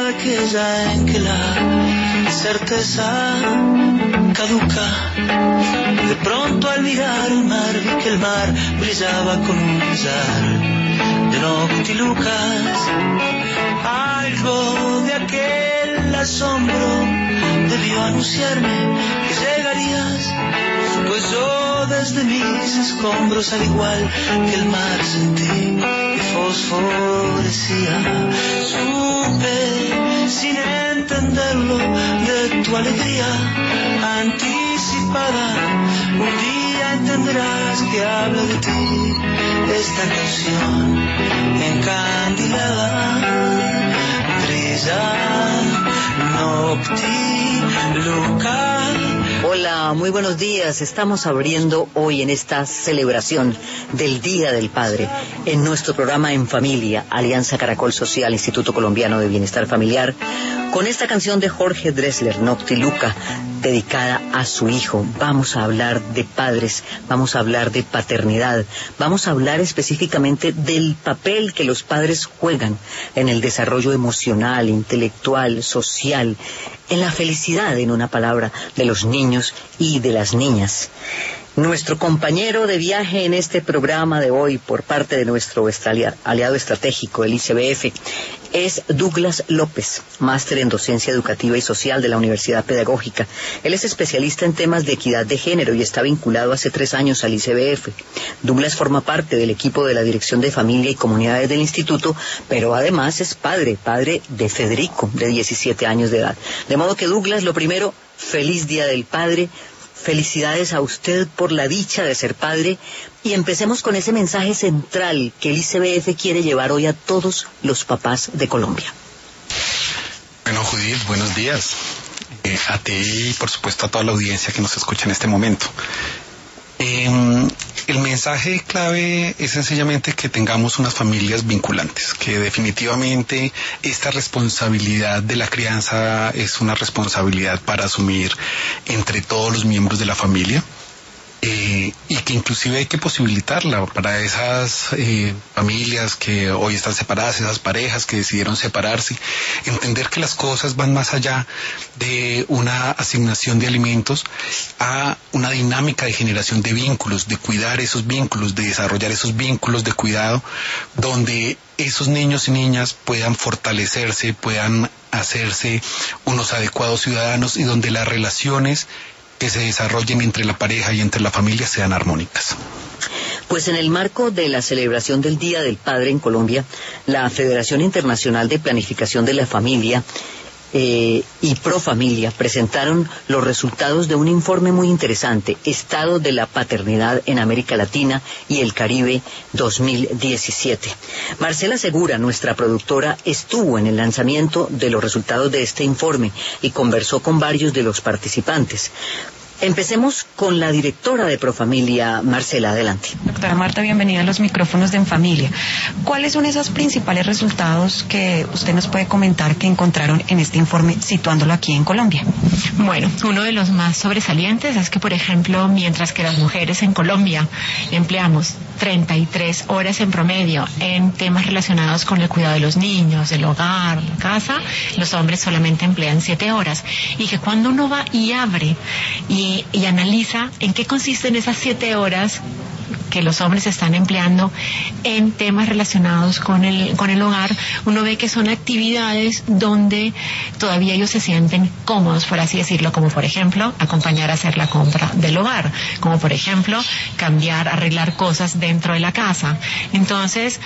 aquella en que la certeza caduca. De pronto al mirar el mar vi que el mar brillaba con un brillar de noctilucas. Algo de aquel asombro debió anunciarme que llegarías, pues yo desde mis escombros, al igual que el mar, sentí que fosforecía. Supe sin entenderlo de tu alegría anticipada. Un día entenderás que habla de ti esta canción encandilada. Brilla noctiluca. Hola, muy buenos días. Estamos abriendo hoy en esta celebración del Día del Padre en nuestro programa En Familia, Alianza Caracol Social, Instituto Colombiano de Bienestar Familiar, con esta canción de Jorge Drexler, Noctiluca, dedicada a su hijo. Vamos a hablar de padres, vamos a hablar de paternidad, vamos a hablar específicamente del papel que los padres juegan en el desarrollo emocional, intelectual, social, en la felicidad, en una palabra, de los niños y de las niñas. Nuestro compañero de viaje en este programa de hoy, por parte de nuestro aliado estratégico, el ICBF, es Douglas López, máster en Docencia Educativa y Social de la Universidad Pedagógica. Él es especialista en temas de equidad de género y está vinculado hace 3 años al ICBF. Douglas forma parte del equipo de la Dirección de Familia y Comunidades del Instituto, pero además es padre de Federico, de 17 años de edad. De modo que, Douglas, lo primero, feliz Día del Padre. Felicidades a usted por la dicha de ser padre, y empecemos con ese mensaje central que el ICBF quiere llevar hoy a todos los papás de Colombia. Bueno, Judith, buenos días. A ti y por supuesto a toda la audiencia que nos escucha en este momento. El mensaje clave es sencillamente que tengamos unas familias vinculantes, que definitivamente esta responsabilidad de la crianza es una responsabilidad para asumir entre todos los miembros de la familia. Y que inclusive hay que posibilitarla para esas familias que hoy están separadas, esas parejas que decidieron separarse, entender que las cosas van más allá de una asignación de alimentos a una dinámica de generación de vínculos, de cuidar esos vínculos, de desarrollar esos vínculos de cuidado, donde esos niños y niñas puedan fortalecerse, puedan hacerse unos adecuados ciudadanos y donde las relaciones que se desarrollen entre la pareja y entre la familia sean armónicas. Pues en el marco de la celebración del Día del Padre en Colombia, la Federación Internacional de Planificación de la Familia y Profamilia presentaron los resultados de un informe muy interesante, Estado de la Paternidad en América Latina y el Caribe 2017. Marcela Segura, nuestra productora, estuvo en el lanzamiento de los resultados de este informe y conversó con varios de los participantes. Empecemos con la directora de Profamilia, Marcela, adelante. Doctora Marta, bienvenida a los micrófonos de En Familia. ¿Cuáles son esos principales resultados que usted nos puede comentar que encontraron en este informe, situándolo aquí en Colombia? Bueno, uno de los más sobresalientes es que, por ejemplo, mientras que las mujeres en Colombia empleamos 33 horas en promedio en temas relacionados con el cuidado de los niños, el hogar, la casa, los hombres solamente emplean 7 horas. Y que cuando uno va y abre y analiza en qué consisten esas 7 horas que los hombres están empleando en temas relacionados con el hogar, uno ve que son actividades donde todavía ellos se sienten cómodos, por así decirlo, como por ejemplo acompañar a hacer la compra del hogar, como por ejemplo arreglar cosas dentro de la casa. Entonces,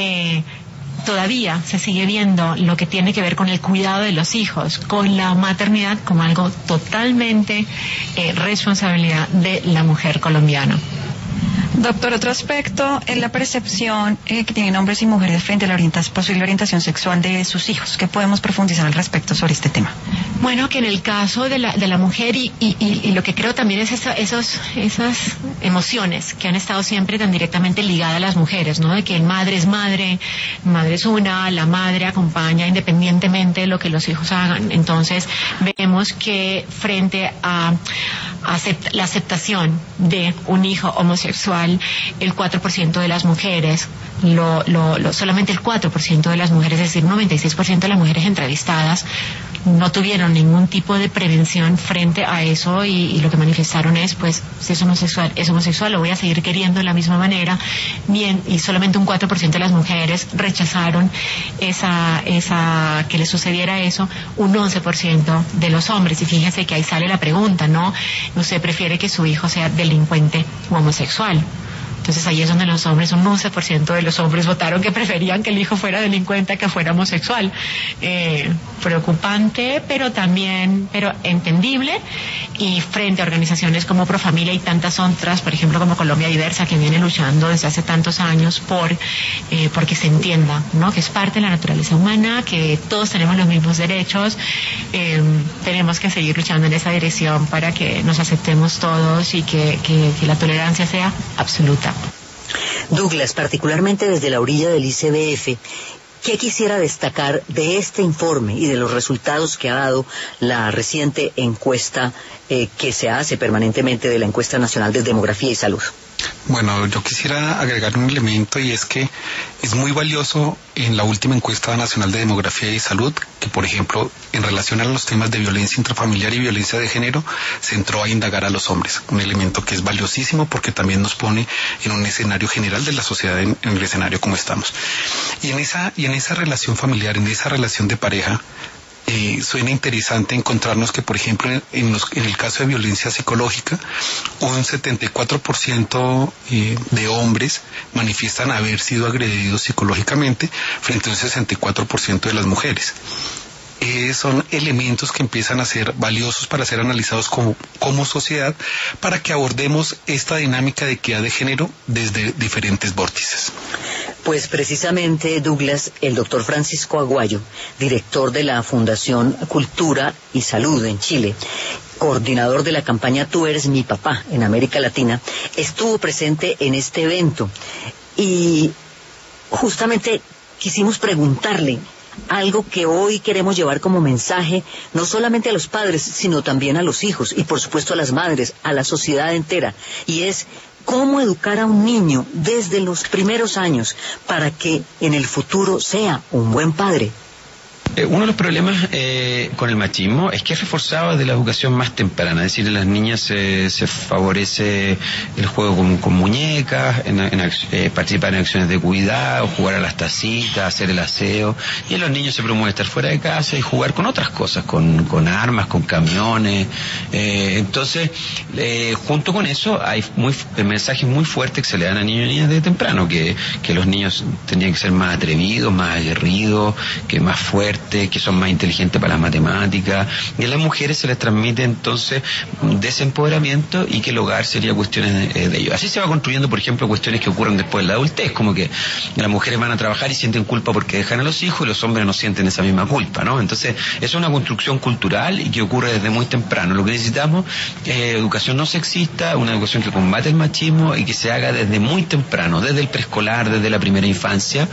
todavía se sigue viendo lo que tiene que ver con el cuidado de los hijos, con la maternidad como algo totalmente responsabilidad de la mujer colombiana. Doctor, otro aspecto es la percepción que tienen hombres y mujeres frente a la posible orientación sexual de sus hijos. ¿Qué podemos profundizar al respecto sobre este tema? Bueno, que en el caso de la mujer y lo que creo también es esas emociones que han estado siempre tan directamente ligadas a las mujeres, ¿no? De que madre es madre, madre es una, la madre acompaña independientemente de lo que los hijos hagan. Entonces vemos que frente a la aceptación de un hijo homosexual, el 4% de las mujeres, solamente el 4% de las mujeres, es decir, 96% de las mujeres entrevistadas, no tuvieron ningún tipo de prevención frente a eso y lo que manifestaron es, pues, si es homosexual, lo voy a seguir queriendo de la misma manera. Bien, y solamente un 4% de las mujeres rechazaron que le sucediera eso, un 11% de los hombres. Y fíjense que ahí sale la pregunta, ¿no? ¿Usted prefiere que su hijo sea delincuente o homosexual? Entonces ahí es donde los hombres, un 11% de los hombres votaron que preferían que el hijo fuera delincuente que fuera homosexual. Preocupante, pero entendible, y frente a organizaciones como Profamilia y tantas otras, por ejemplo como Colombia Diversa, que viene luchando desde hace tantos años porque se entienda, ¿no? Que es parte de la naturaleza humana, que todos tenemos los mismos derechos. Tenemos que seguir luchando en esa dirección para que nos aceptemos todos y que la tolerancia sea absoluta. Douglas, particularmente desde la orilla del ICBF, ¿qué quisiera destacar de este informe y de los resultados que ha dado la reciente encuesta que se hace permanentemente de la Encuesta Nacional de Demografía y Salud? Bueno, yo quisiera agregar un elemento, y es que es muy valioso en la última encuesta nacional de demografía y salud que, por ejemplo, en relación a los temas de violencia intrafamiliar y violencia de género, se entró a indagar a los hombres, un elemento que es valiosísimo porque también nos pone en un escenario general de la sociedad, en el escenario como estamos. Y en esa relación familiar, en esa relación de pareja, suena interesante encontrarnos que, por ejemplo, en el caso de violencia psicológica, un 74% de hombres manifiestan haber sido agredidos psicológicamente frente a un 64% de las mujeres. Son elementos que empiezan a ser valiosos para ser analizados como sociedad, para que abordemos esta dinámica de equidad de género desde diferentes vórtices. Pues precisamente, Douglas, el doctor Francisco Aguayo, director de la Fundación Cultura y Salud en Chile, coordinador de la campaña Tú eres mi papá en América Latina, estuvo presente en este evento y justamente quisimos preguntarle algo que hoy queremos llevar como mensaje, no solamente a los padres, sino también a los hijos y por supuesto a las madres, a la sociedad entera, y es cómo educar a un niño desde los primeros años para que en el futuro sea un buen padre. Uno de los problemas con el machismo es que es reforzado desde la educación más temprana, es decir, en las niñas se favorece el juego con muñecas, participar en acciones de cuidado, jugar a las tacitas, hacer el aseo, y en los niños se promueve estar fuera de casa y jugar con otras cosas, con armas, con camiones. Entonces, junto con eso hay mensajes muy fuertes que se le dan a niños y niñas desde temprano, que los niños tendrían que ser más atrevidos, más aguerridos, que más fuertes, que son más inteligentes para las matemáticas, y a las mujeres se les transmite entonces desempoderamiento y que el hogar sería cuestiones de ellos. Así se va construyendo, por ejemplo, cuestiones que ocurren después de la adultez, como que las mujeres van a trabajar y sienten culpa porque dejan a los hijos, y los hombres no sienten esa misma culpa, ¿no? Entonces, eso es una construcción cultural y que ocurre desde muy temprano. Lo que necesitamos es educación no sexista, una educación que combate el machismo y que se haga desde muy temprano, desde el preescolar, desde la primera infancia,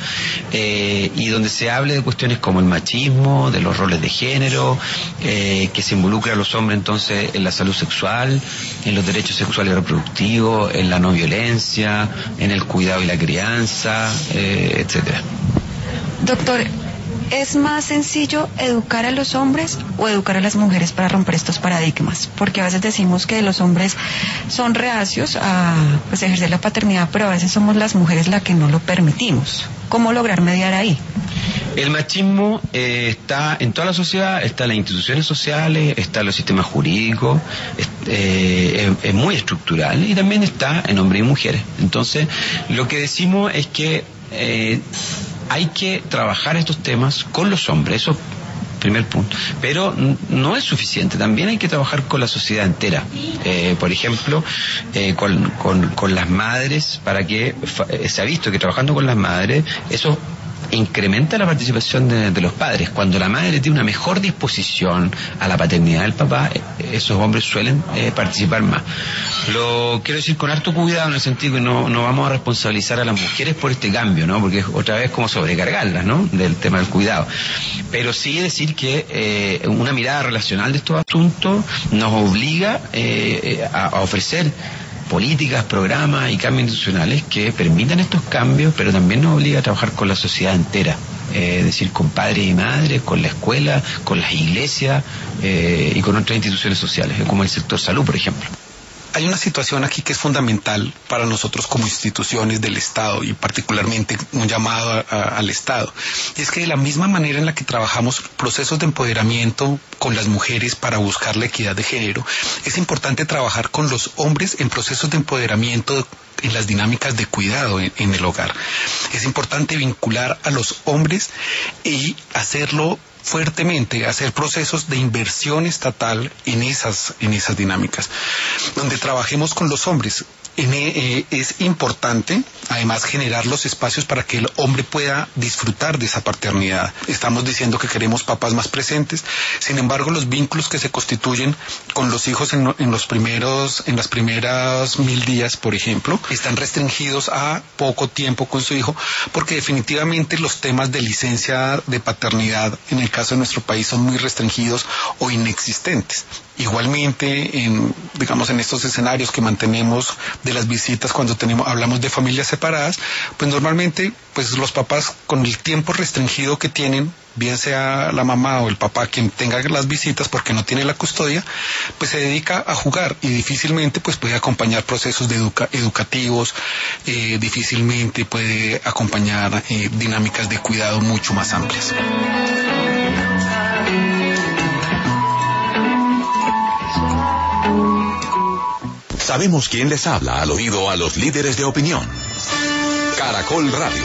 y donde se hable de cuestiones como el machismo, de los roles de género, que se involucre a los hombres entonces en la salud sexual, en los derechos sexuales y reproductivos, en la no violencia, en el cuidado y la crianza, etcétera. Doctor, ¿es más sencillo educar a los hombres o educar a las mujeres para romper estos paradigmas? Porque a veces decimos que los hombres son reacios a ejercer la paternidad, pero a veces somos las mujeres las que no lo permitimos. ¿Cómo lograr mediar ahí? El machismo está en toda la sociedad, está en las instituciones sociales, está en los sistemas jurídicos, es muy estructural, y también está en hombres y mujeres. Entonces, lo que decimos es que hay que trabajar estos temas con los hombres, eso primer punto, pero no es suficiente, también hay que trabajar con la sociedad entera, por ejemplo, con las madres, para que se ha visto que trabajando con las madres eso incrementa la participación de los padres. Cuando la madre tiene una mejor disposición a la paternidad del papá, esos hombres suelen participar más. Lo quiero decir con harto cuidado, en el sentido que no vamos a responsabilizar a las mujeres por este cambio, ¿no? Porque otra vez como sobrecargarlas, ¿no? Del tema del cuidado. Pero sí decir que una mirada relacional de estos asuntos nos obliga a ofrecer políticas, programas y cambios institucionales que permitan estos cambios, pero también nos obliga a trabajar con la sociedad entera, es decir, con padres y madres, con la escuela, con las iglesias y con otras instituciones sociales, como el sector salud, por ejemplo. Hay una situación aquí que es fundamental para nosotros como instituciones del Estado y particularmente un llamado al Estado. Y es que de la misma manera en la que trabajamos procesos de empoderamiento con las mujeres para buscar la equidad de género, es importante trabajar con los hombres en procesos de empoderamiento en las dinámicas de cuidado en el hogar. Es importante vincular a los hombres y hacerlo fuertemente, hacer procesos de inversión estatal en esas dinámicas, donde trabajemos con los hombres. Es importante, además, generar los espacios para que el hombre pueda disfrutar de esa paternidad. Estamos diciendo que queremos papás más presentes, sin embargo, los vínculos que se constituyen con los hijos en las primeras 1000 días, por ejemplo, están restringidos a poco tiempo con su hijo, porque definitivamente los temas de licencia de paternidad, en el caso de nuestro país, son muy restringidos o inexistentes. Igualmente, en estos escenarios que mantenemos de las visitas cuando hablamos de familias separadas, pues normalmente los papás, con el tiempo restringido que tienen, bien sea la mamá o el papá quien tenga las visitas porque no tiene la custodia, pues se dedica a jugar y difícilmente puede acompañar procesos educativos, difícilmente puede acompañar dinámicas de cuidado mucho más amplias. Sabemos quién les habla al oído a los líderes de opinión. Caracol Radio.